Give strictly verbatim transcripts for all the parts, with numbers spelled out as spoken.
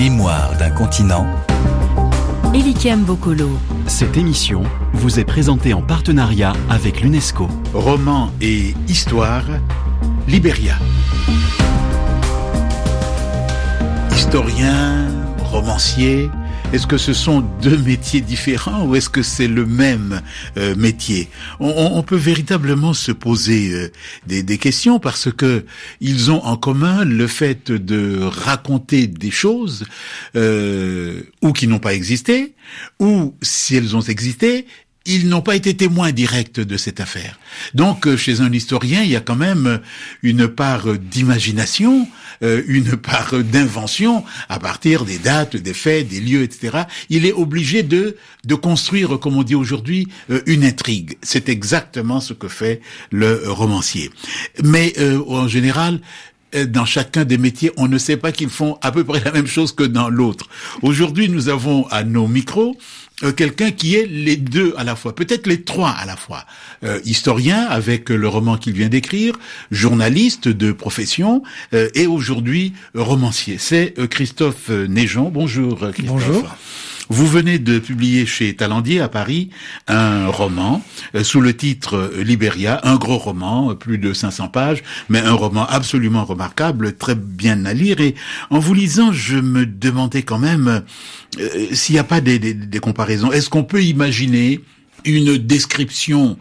Mémoire d'un continent. Elikem Bokolo. Cette émission vous est présentée en partenariat avec l'UNESCO. Roman et histoire, Libéria. Historien, romancier, est-ce que ce sont deux métiers différents ou est-ce que c'est le même euh, métier? on, on peut véritablement se poser euh, des, des questions parce que ils ont en commun le fait de raconter des choses euh, ou qui n'ont pas existé, ou si elles ont existé, ils n'ont pas été témoins directs de cette affaire. Donc, chez un historien, il y a quand même une part d'imagination, euh, une part d'invention à partir des dates, des faits, des lieux, et cetera. Il est obligé de de construire, comme on dit aujourd'hui, euh, une intrigue. C'est exactement ce que fait le romancier. Mais euh, en général, dans chacun des métiers, on ne sait pas qu'ils font à peu près la même chose que dans l'autre. Aujourd'hui, nous avons à nos micros euh, quelqu'un qui est les deux à la fois, peut-être les trois à la fois. Euh, historien avec le roman qu'il vient d'écrire, journaliste de profession euh, et aujourd'hui romancier. C'est euh, Christophe Néjon. Bonjour Christophe. Bonjour. Vous venez de publier chez Talandier à Paris un roman euh, sous le titre euh, Libéria, un gros roman, euh, plus de cinq cents pages, mais un roman absolument remarquable, très bien à lire. Et en vous lisant, je me demandais quand même euh, s'il n'y a pas des, des, des comparaisons. Est-ce qu'on peut imaginer une description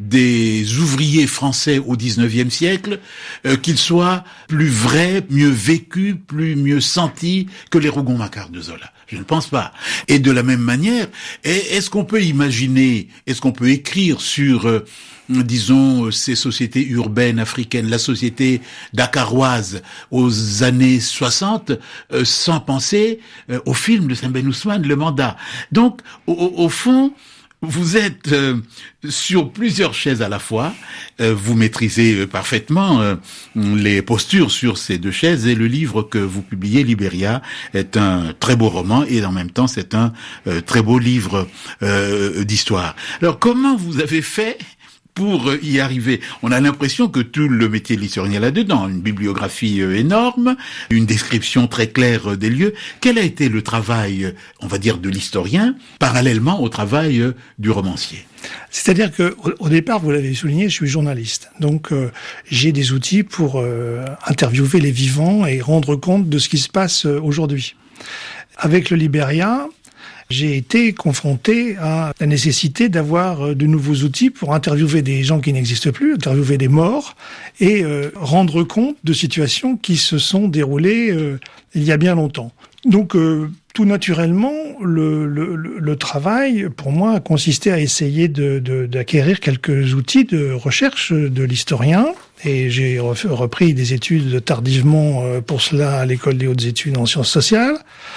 des ouvriers français au dix-neuvième siècle, euh, qu'ils soient plus vrais, mieux vécus, plus mieux sentis que les Rougon-Macquart de Zola? Je ne pense pas. Et de la même manière, est-ce qu'on peut imaginer, est-ce qu'on peut écrire sur, euh, disons, ces sociétés urbaines africaines, la société dakaroise aux années soixante, euh, sans penser euh, au film de Sembène Ousmane, Le Mandat? Donc, au, au fond, vous êtes euh, sur plusieurs chaises à la fois, euh, vous maîtrisez euh, parfaitement euh, les postures sur ces deux chaises, et le livre que vous publiez, Libéria, est un très beau roman et en même temps c'est un euh, très beau livre euh, d'histoire. Alors comment vous avez fait pour y arriver? On a l'impression que tout le métier de l'historien est là-dedans, une bibliographie énorme, une description très claire des lieux. Quel a été le travail, on va dire, de l'historien, parallèlement au travail du romancier? C'est-à-dire que au, au départ, vous l'avez souligné, je suis journaliste. Donc euh, j'ai des outils pour euh, interviewer les vivants et rendre compte de ce qui se passe euh, aujourd'hui. Avec le Libéria, j'ai été confronté à la nécessité d'avoir de nouveaux outils pour interviewer des gens qui n'existent plus, interviewer des morts et euh, rendre compte de situations qui se sont déroulées euh, il y a bien longtemps. Donc euh, tout naturellement, le, le, le travail pour moi a consisté à essayer de, de, d'acquérir quelques outils de recherche de l'historien. Et j'ai repris des études tardivement pour cela à l'école des hautes études en sciences sociales.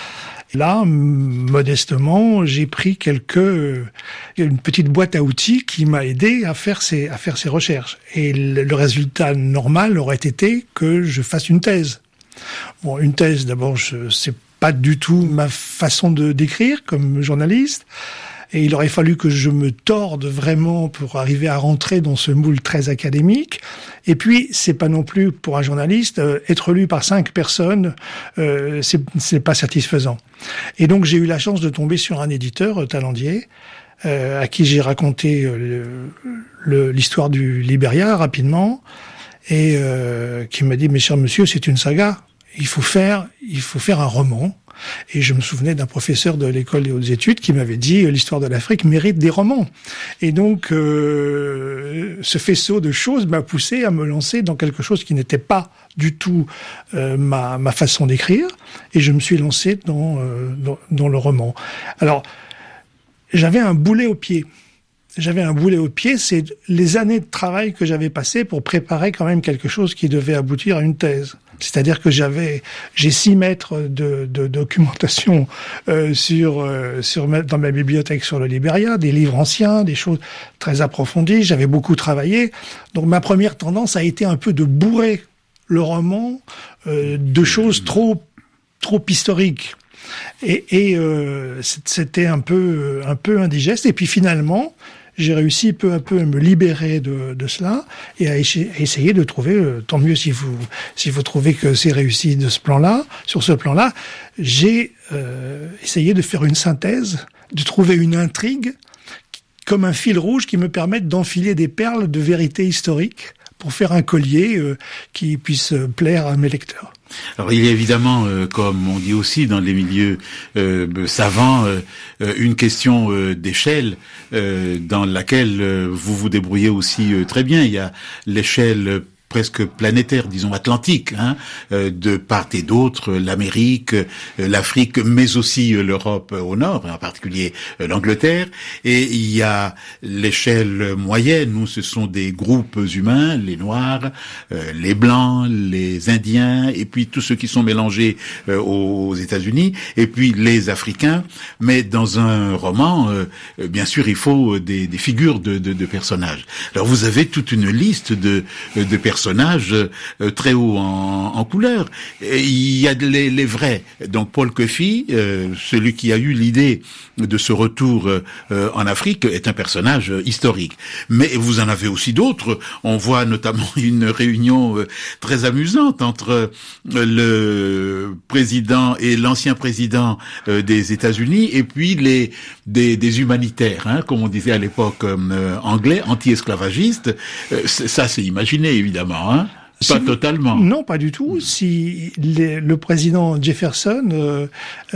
Là, modestement, j'ai pris quelques, une petite boîte à outils qui m'a aidé à faire ces, à faire ces recherches. Et le, le résultat normal aurait été que je fasse une thèse. Bon, une thèse, d'abord, je, c'est pas du tout ma façon de d'écrire comme journaliste. Et il aurait fallu que je me torde vraiment pour arriver à rentrer dans ce moule très académique. Et puis, c'est pas non plus pour un journaliste euh, être lu par cinq personnes, euh, c'est, c'est pas satisfaisant. Et donc, j'ai eu la chance de tomber sur un éditeur euh, Talandier, euh, à qui j'ai raconté euh, le, l'histoire du Libéria rapidement, et euh, qui m'a dit: "Mais cher monsieur, c'est une saga. Il faut faire, il faut faire un roman." Et je me souvenais d'un professeur de l'école des hautes études qui m'avait dit: l'histoire de l'Afrique mérite des romans. Et donc, euh, ce faisceau de choses m'a poussé à me lancer dans quelque chose qui n'était pas du tout euh, ma, ma façon d'écrire. Et je me suis lancé dans, euh, dans, dans le roman. Alors, j'avais un boulet au pied. J'avais un boulet au pied, c'est les années de travail que j'avais passées pour préparer quand même quelque chose qui devait aboutir à une thèse. C'est-à-dire que j'avais, j'ai six mètres de, de documentation euh, sur, euh, sur dans ma bibliothèque sur le Libéria, des livres anciens, des choses très approfondies. J'avais beaucoup travaillé. Donc ma première tendance a été un peu de bourrer le roman euh, de choses trop, trop historiques. Et, et euh, c'était un peu, un peu indigeste. Et puis finalement, j'ai réussi peu à peu à me libérer de, de cela et à, éche- à essayer de trouver, euh, tant mieux si vous si vous trouvez que c'est réussi de ce plan-là, sur ce plan-là, j'ai euh, essayé de faire une synthèse, de trouver une intrigue comme un fil rouge qui me permette d'enfiler des perles de vérité historique pour faire un collier euh, qui puisse plaire à mes lecteurs. Alors il y a évidemment, euh, comme on dit aussi dans les milieux euh, savants, euh, une question euh, d'échelle euh, dans laquelle euh, vous vous débrouillez aussi euh, très bien. Il y a l'échelle euh, presque planétaire, disons atlantique, hein, euh, de part et d'autre, l'Amérique, euh, l'Afrique, mais aussi euh, l'Europe au nord, en particulier euh, l'Angleterre. Et il y a l'échelle moyenne, où ce sont des groupes humains, les Noirs, euh, les Blancs, les Indiens, et puis tous ceux qui sont mélangés euh, aux États-Unis, et puis les Africains. Mais dans un roman, euh, bien sûr, il faut des, des figures de, de, de personnages. Alors vous avez toute une liste de, de personnages personnages euh, très haut en, en couleur. Et il y a les, les vrais. Donc Paul Coffey, euh, celui qui a eu l'idée de ce retour euh, en Afrique, est un personnage euh, historique. Mais vous en avez aussi d'autres. On voit notamment une réunion euh, très amusante entre euh, le président et l'ancien président euh, des États-Unis, et puis les des, des humanitaires, hein, comme on disait à l'époque euh, anglais, anti-esclavagistes. Euh, ça, c'est imaginé, évidemment. Hein, pas si, totalement. Non, pas du tout. Si les, le président Jefferson euh,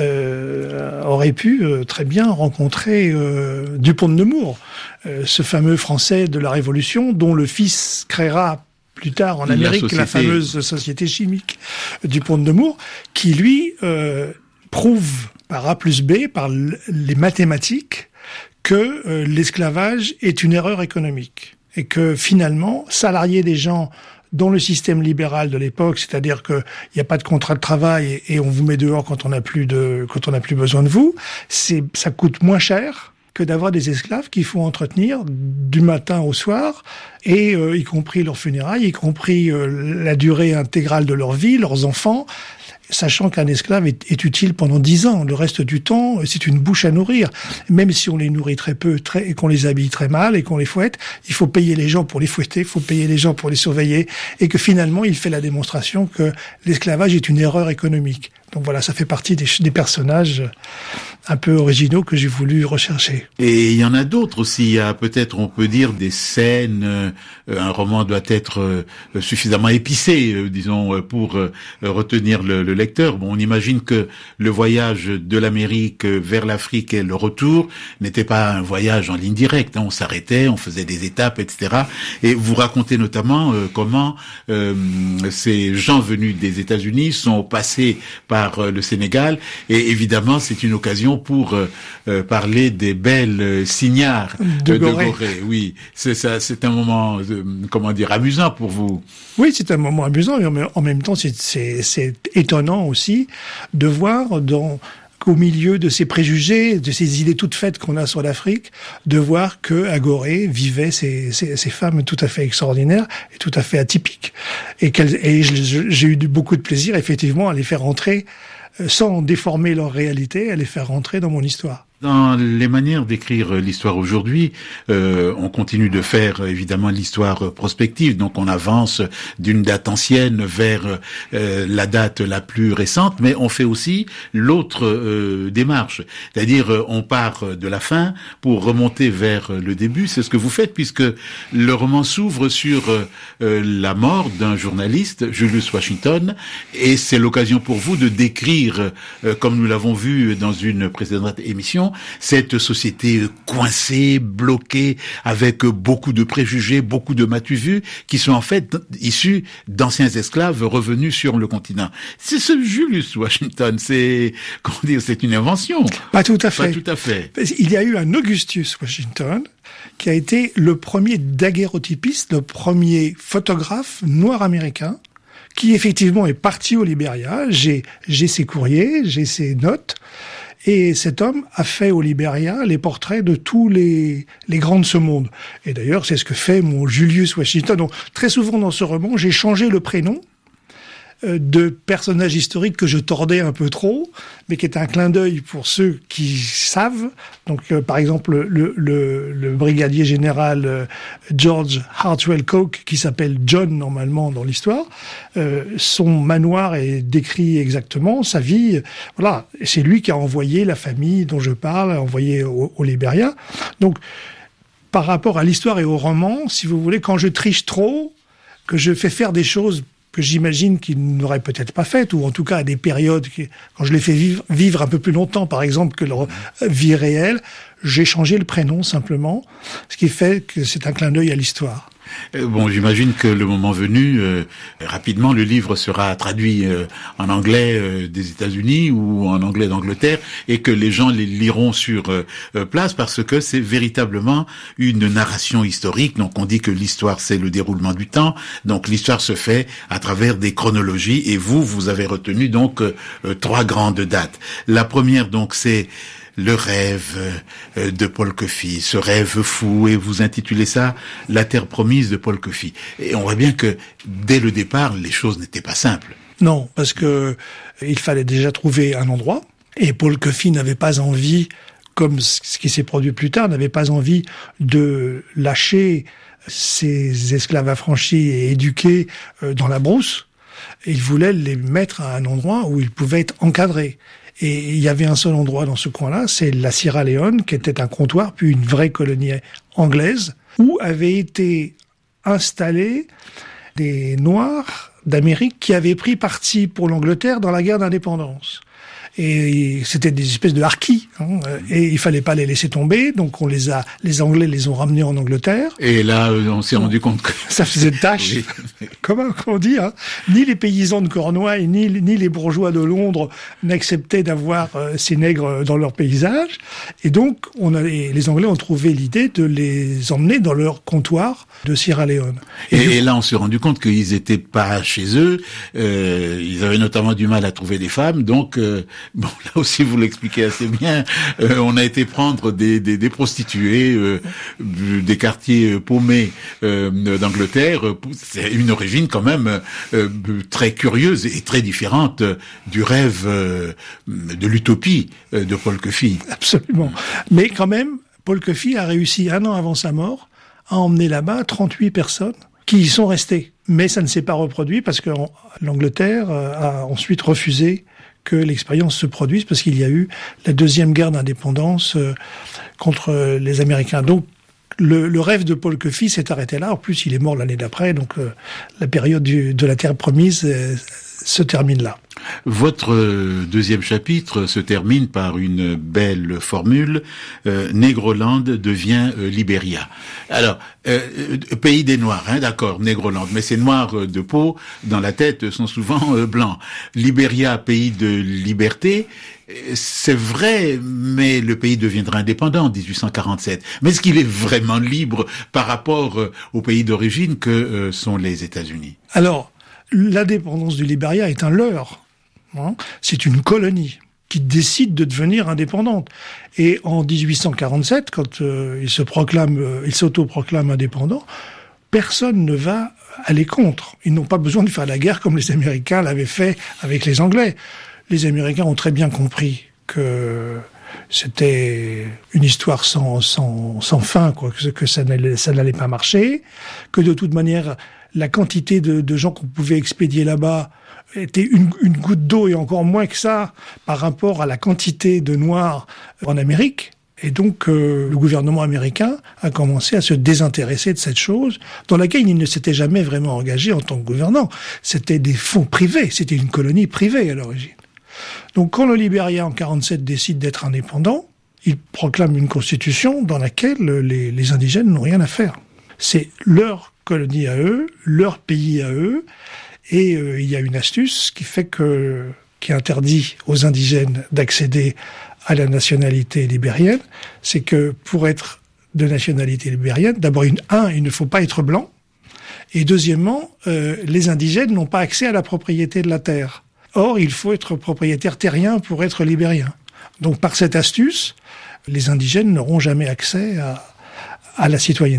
euh, aurait pu euh, très bien rencontrer euh, Dupont de Nemours, euh, ce fameux Français de la Révolution, dont le fils créera plus tard en Amérique la, société... la fameuse société chimique Dupont de Nemours, qui lui euh, prouve par A plus B, par l- les mathématiques, que euh, l'esclavage est une erreur économique. Et que finalement, salarier des gens dans le système libéral de l'époque, c'est-à-dire qu'il n'y a pas de contrat de travail et, et on vous met dehors quand on n'a plus de, quand on n'a plus besoin de vous, c'est, ça coûte moins cher que d'avoir des esclaves qu'il faut entretenir du matin au soir, et euh, y compris leurs funérailles, y compris euh, la durée intégrale de leur vie, leurs enfants, sachant qu'un esclave est, est utile pendant dix ans. Le reste du temps, c'est une bouche à nourrir. Même si on les nourrit très peu très, et qu'on les habille très mal et qu'on les fouette, il faut payer les gens pour les fouetter, il faut payer les gens pour les surveiller, et que finalement, il fait la démonstration que l'esclavage est une erreur économique. Donc voilà, ça fait partie des, des personnages un peu originaux que j'ai voulu rechercher. Et il y en a d'autres aussi. Il y a peut-être, on peut dire, des scènes. Euh, un roman doit être euh, suffisamment épicé, euh, disons, pour euh, retenir le, le lecteur. Bon, on imagine que le voyage de l'Amérique vers l'Afrique et le retour n'était pas un voyage en ligne directe. Hein. On s'arrêtait, on faisait des étapes, et cetera. Et vous racontez notamment euh, comment euh, ces gens venus des États-Unis sont passés par par le Sénégal, et évidemment c'est une occasion pour euh, parler des belles euh, signards de, de Gorée. Gorée. Oui, c'est ça, c'est un moment, euh, comment dire, amusant pour vous. Oui, c'est un moment amusant, mais en même temps c'est, c'est, c'est étonnant aussi de voir dans au milieu de ces préjugés, de ces idées toutes faites qu'on a sur l'Afrique, de voir que à Gorée vivaient ces, ces, ces femmes tout à fait extraordinaires et tout à fait atypiques, et, qu'elles, et j'ai eu beaucoup de plaisir effectivement à les faire rentrer, sans déformer leur réalité, à les faire rentrer dans mon histoire. Dans les manières d'écrire l'histoire aujourd'hui, euh, on continue de faire évidemment l'histoire prospective, donc on avance d'une date ancienne vers euh, la date la plus récente, mais on fait aussi l'autre euh, démarche, c'est-à-dire on part de la fin pour remonter vers le début. C'est ce que vous faites, puisque le roman s'ouvre sur euh, la mort d'un journaliste, Julius Washington, et c'est l'occasion pour vous de décrire, euh, comme nous l'avons vu dans une précédente émission, cette société coincée, bloquée, avec beaucoup de préjugés, beaucoup de m'as-tu-vu, qui sont en fait issus d'anciens esclaves revenus sur le continent. C'est ce Julius Washington, c'est, comment dire, c'est une invention. Pas tout à fait. Pas tout à fait. Il y a eu un Augustus Washington, qui a été le premier daguerreotypiste, le premier photographe noir américain, qui effectivement est parti au Libéria. J'ai, j'ai ses courriers, j'ai ses notes. Et cet homme a fait au Libéria les portraits de tous les, les grands de ce monde. Et d'ailleurs, c'est ce que fait mon Julius Washington. Donc, très souvent dans ce roman, j'ai changé le prénom euh, de personnages historiques que je tordais un peu trop, mais qui est un clin d'œil pour ceux qui savent. Donc, euh, par exemple, le, le, le brigadier général euh, George Hartwell Coke, qui s'appelle John normalement dans l'histoire, euh, son manoir est décrit exactement, sa vie, voilà, c'est lui qui a envoyé la famille dont je parle, a envoyé au, au Liberia. Donc, par rapport à l'histoire et au roman, si vous voulez, quand je triche trop, que je fais faire des choses que j'imagine qu'ils n'auraient peut-être pas faites, ou en tout cas à des périodes, qui, quand je les fais vivre, vivre un peu plus longtemps, par exemple, que leur vie réelle, j'ai changé le prénom simplement, ce qui fait que c'est un clin d'œil à l'histoire. Bon, j'imagine que le moment venu, euh, rapidement, le livre sera traduit euh, en anglais euh, des États-Unis ou en anglais d'Angleterre, et que les gens les liront sur euh, place, parce que c'est véritablement une narration historique. Donc, on dit que l'histoire, c'est le déroulement du temps. Donc, l'histoire se fait à travers des chronologies, et vous, vous avez retenu donc euh, trois grandes dates. La première, donc, c'est le rêve de Paul Coffey, ce rêve fou, et vous intitulez ça « La terre promise de Paul Coffey ». Et on voit bien que, dès le départ, les choses n'étaient pas simples. Non, parce que il fallait déjà trouver un endroit, et Paul Coffey n'avait pas envie, comme ce qui s'est produit plus tard, n'avait pas envie de lâcher ses esclaves affranchis et éduqués dans la brousse. Il voulait les mettre à un endroit où ils pouvaient être encadrés. Et il y avait un seul endroit dans ce coin-là, c'est la Sierra Leone, qui était un comptoir, puis une vraie colonie anglaise, où avaient été installés des Noirs d'Amérique qui avaient pris parti pour l'Angleterre dans la guerre d'indépendance. Et c'était des espèces de harkis, hein, et il fallait pas les laisser tomber, donc on les a, les Anglais les ont ramenés en Angleterre. Et là, on s'est rendu compte que ça faisait tâche. Oui. Comment on dit, hein, ni les paysans de Cornouailles, ni, ni les bourgeois de Londres n'acceptaient d'avoir euh, ces nègres dans leur paysage. Et donc, on a, les Anglais ont trouvé l'idée de les emmener dans leur comptoir de Sierra Leone. Et, et, et là, on s'est rendu compte qu'ils étaient pas chez eux. Euh, ils avaient notamment du mal à trouver des femmes, donc. Euh, Bon, là aussi, vous l'expliquez assez bien. Euh, on a été prendre des, des, des prostituées euh, des quartiers paumés euh, d'Angleterre. C'est une origine quand même euh, très curieuse et très différente du rêve euh, de l'utopie de Paul Coffey. Absolument. Mais quand même, Paul Coffey a réussi un an avant sa mort à emmener là-bas trente-huit personnes qui y sont restées. Mais ça ne s'est pas reproduit parce que l'Angleterre a ensuite refusé que l'expérience se produise, parce qu'il y a eu la deuxième guerre d'indépendance euh, contre les Américains. Donc, le, le rêve de Paul Coffey s'est arrêté là. En plus, il est mort l'année d'après, donc euh, la période du, de la Terre promise euh, se termine là. Votre deuxième chapitre se termine par une belle formule. Euh, Negroland devient euh, Liberia. Alors, euh, pays des Noirs, hein, d'accord, Negroland, mais ces Noirs de peau, dans la tête, sont souvent euh, blancs. Liberia, pays de liberté, c'est vrai, mais le pays deviendra indépendant en dix-huit cent quarante-sept. Mais est-ce qu'il est vraiment libre par rapport euh, au pays d'origine que euh, sont les États-Unis? Alors, l'indépendance du Liberia est un leurre. Hein, c'est une colonie qui décide de devenir indépendante. Et en dix-huit cent quarante-sept, quand euh, il se proclame, euh, il s'auto-proclame indépendant, personne ne va aller contre. Ils n'ont pas besoin de faire la guerre comme les Américains l'avaient fait avec les Anglais. Les Américains ont très bien compris que c'était une histoire sans, sans, sans fin, quoi, que, que ça n'allait, ça n'allait pas marcher, que de toute manière, la quantité de, de gens qu'on pouvait expédier là-bas était une, une goutte d'eau, et encore moins que ça par rapport à la quantité de Noirs en Amérique. Et donc, euh, le gouvernement américain a commencé à se désintéresser de cette chose, dans laquelle il ne s'était jamais vraiment engagé en tant que gouvernant. C'était des fonds privés, c'était une colonie privée à l'origine. Donc, quand le Liberia, en quarante-sept, décide d'être indépendant, il proclame une constitution dans laquelle les, les indigènes n'ont rien à faire. C'est leur colonie à eux, leur pays à eux, et euh, il y a une astuce qui fait que, qui interdit aux indigènes d'accéder à la nationalité libérienne, c'est que pour être de nationalité libérienne, d'abord, une, un, il ne faut pas être blanc, et deuxièmement, euh, les indigènes n'ont pas accès à la propriété de la terre. Or, il faut être propriétaire terrien pour être libérien. Donc, par cette astuce, les indigènes n'auront jamais accès à, à la citoyenneté.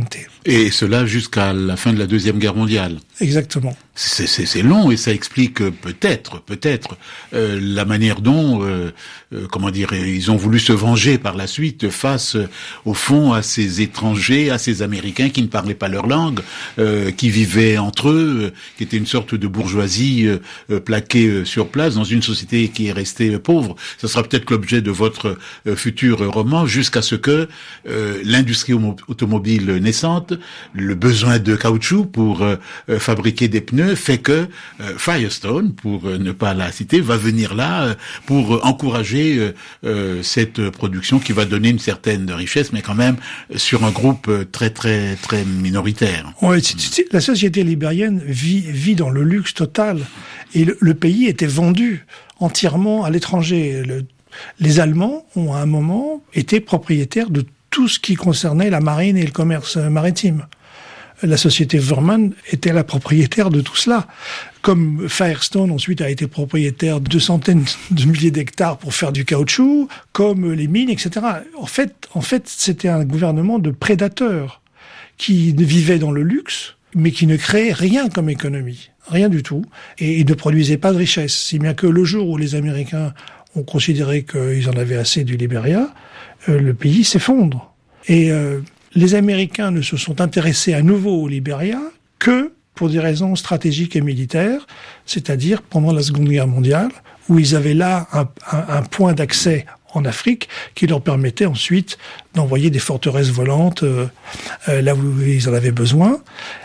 Et cela jusqu'à la fin de la Deuxième Guerre mondiale. Exactement. C'est, c'est, c'est long et ça explique euh, peut-être, peut-être euh, la manière dont, euh, euh, comment dire, ils ont voulu se venger par la suite face, euh, au fond, à ces étrangers, à ces Américains qui ne parlaient pas leur langue, euh, qui vivaient entre eux, euh, qui étaient une sorte de bourgeoisie euh, euh, plaquée euh, sur place dans une société qui est restée euh, pauvre. Ce sera peut-être l'objet de votre euh, futur roman, jusqu'à ce que euh, l'industrie automobile naissante, le besoin de caoutchouc pour euh, euh, fabriquer des pneus, fait que euh, Firestone, pour euh, ne pas la citer, va venir là euh, pour euh, encourager euh, euh, cette production qui va donner une certaine richesse, mais quand même euh, sur un groupe euh, très très très minoritaire. Ouais, c'est, c'est, la société libérienne vit, vit dans le luxe total, et le, le pays était vendu entièrement à l'étranger. Le, les Allemands ont à un moment été propriétaires de tout ce qui concernait la marine et le commerce maritime. La société Wörmann était la propriétaire de tout cela. Comme Firestone ensuite a été propriétaire de centaines de milliers d'hectares pour faire du caoutchouc, comme les mines, et cetera. En fait, en fait, c'était un gouvernement de prédateurs qui vivait dans le luxe, mais qui ne créait rien comme économie. Rien du tout. Et ne produisait pas de richesse. Si bien que le jour où les Américains ont considéré qu'ils en avaient assez du Libéria, euh, le pays s'effondre. Et euh, les Américains ne se sont intéressés à nouveau au Libéria que pour des raisons stratégiques et militaires, c'est-à-dire pendant la Seconde Guerre mondiale, où ils avaient là un, un, un point d'accès en Afrique qui leur permettait ensuite d'envoyer des forteresses volantes euh, euh, là où ils en avaient besoin,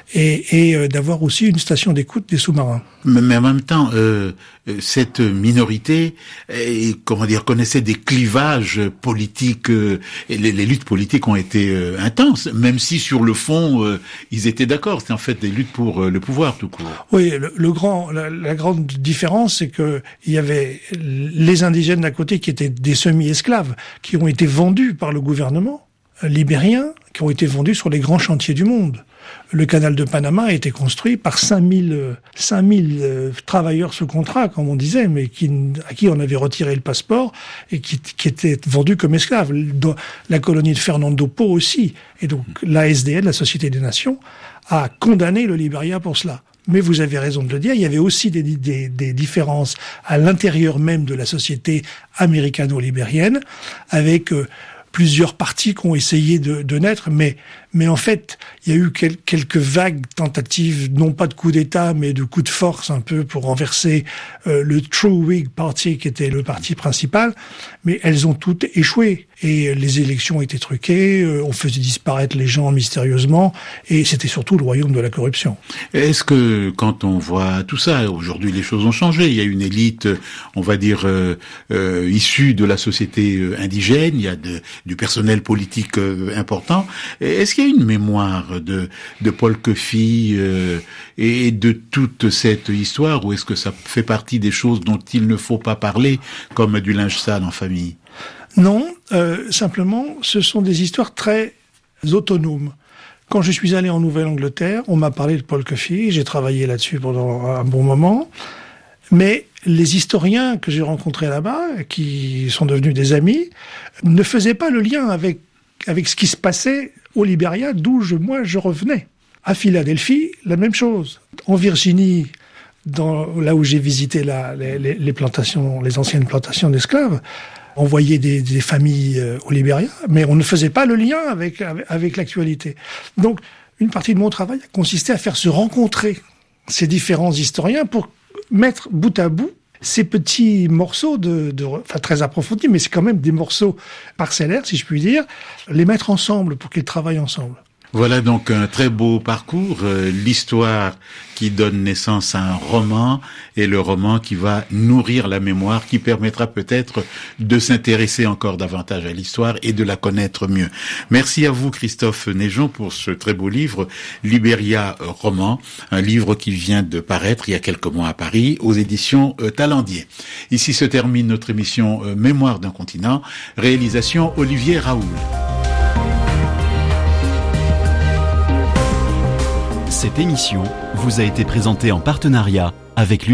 et, et euh, d'avoir aussi une station d'écoute des sous-marins. Mais en même temps, euh, cette minorité, euh, comment dire, connaissait des clivages politiques, euh, et les, les luttes politiques ont été euh, intenses, même si sur le fond, euh, ils étaient d'accord. C'était en fait des luttes pour euh, le pouvoir tout court. Oui, le, le grand, la, la grande différence, c'est que il y avait les indigènes d'un côté qui étaient des semi-esclaves, qui ont été vendus par le gouvernement libérien, qui ont été vendus sur les grands chantiers du monde. Le canal de Panama a été construit par cinq mille euh, travailleurs sous contrat, comme on disait, mais qui, à qui on avait retiré le passeport et qui, qui étaient vendus comme esclaves. La colonie de Fernando Po aussi. Et donc l'A S D N, la Société des Nations, a condamné le Libéria pour cela. Mais vous avez raison de le dire, il y avait aussi des, des, des différences à l'intérieur même de la société américano-libérienne, avec euh, plusieurs partis qui ont essayé de, de naître, mais, mais en fait, il y a eu quel, quelques vagues tentatives, non pas de coup d'État, mais de coups de force un peu pour renverser euh, le True Whig Party, qui était le parti principal, mais elles ont toutes échoué. Et les élections étaient truquées, euh, on faisait disparaître les gens mystérieusement, et c'était surtout le royaume de la corruption. Est-ce que, quand on voit tout ça, aujourd'hui les choses ont changé, il y a une élite, on va dire, euh, euh, issue de la société indigène, il y a de, du personnel politique euh, important. Est-ce qu'il y a une mémoire de, de Paul Coffey euh, et de toute cette histoire, ou est-ce que ça fait partie des choses dont il ne faut pas parler, comme du linge sale en famille? Non, euh, simplement, ce sont des histoires très autonomes. Quand je suis allé en Nouvelle-Angleterre, on m'a parlé de Paul Coffey, j'ai travaillé là-dessus pendant un bon moment, mais les historiens que j'ai rencontrés là-bas, qui sont devenus des amis, ne faisaient pas le lien avec, avec ce qui se passait au Libéria, d'où je, moi je revenais. À Philadelphie, la même chose. En Virginie, dans, là où j'ai visité la, les, les, les plantations, les anciennes plantations d'esclaves, on voyait des, des familles euh, au Libéria, mais on ne faisait pas le lien avec, avec, avec l'actualité. Donc, une partie de mon travail a consisté à faire se rencontrer ces différents historiens pour mettre bout à bout ces petits morceaux de, de, enfin très approfondis, mais c'est quand même des morceaux parcellaires, si je puis dire, les mettre ensemble pour qu'ils travaillent ensemble. Voilà donc un très beau parcours, euh, l'histoire qui donne naissance à un roman, et le roman qui va nourrir la mémoire, qui permettra peut-être de s'intéresser encore davantage à l'histoire et de la connaître mieux. Merci à vous, Christophe Néjon, pour ce très beau livre, Libéria roman, un livre qui vient de paraître il y a quelques mois à Paris, aux éditions euh, Talendier. Ici se termine notre émission euh, Mémoire d'un continent, réalisation Olivier Raoul. Cette émission vous a été présentée en partenariat avec l'U N E S C O.